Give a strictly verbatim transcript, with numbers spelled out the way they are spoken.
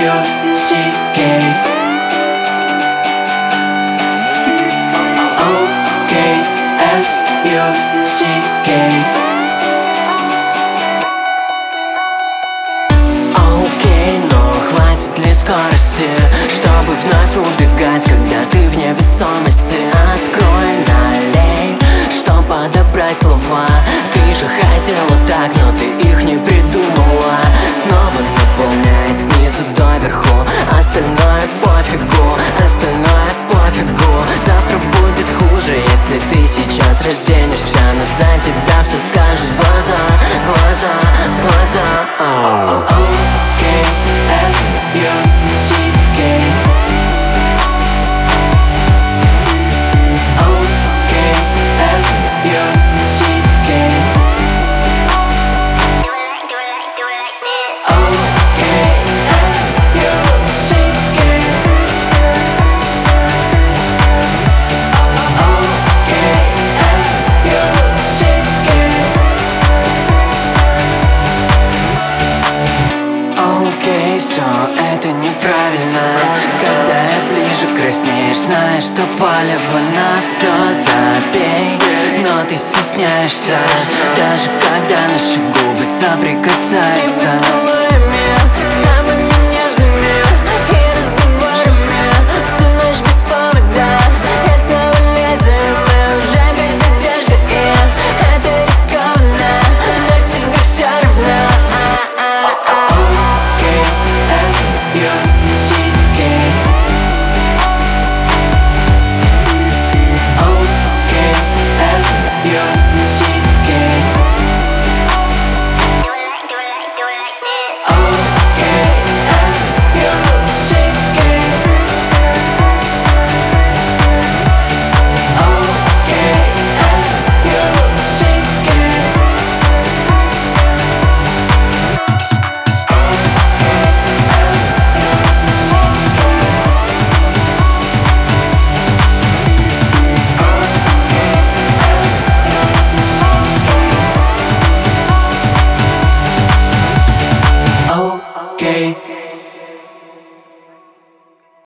U C K. O K F U C K. Окей, но хватит ли скорости, чтобы вновь убегать, когда ты в невесомости? Открой, налей, чтоб подобрать слова. Ты же хотела так, но ты их не придумала. Снова наполняет снизу доверху. Остальное пофигу, остальное пофигу. Завтра будет хуже, если ты сейчас разденешься, но за тебя все скажут глаза, глаза, в глаза. Oh. O K F U C K. O K F U C K. O K F U C K. O K F U C K. Окей, все это неправильно. Когда я ближе, краснеешь, знаешь, что палево на все. Забей, но ты стесняешься, даже когда наши губы соприкасаются.